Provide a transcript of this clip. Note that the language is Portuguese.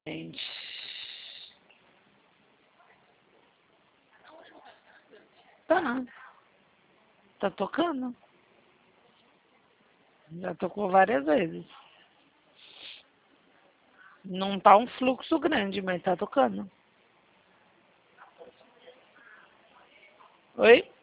Gente. Tá. Tá tocando. Já tocou várias vezes. Não tá um fluxo grande, mas tá tocando. Oi?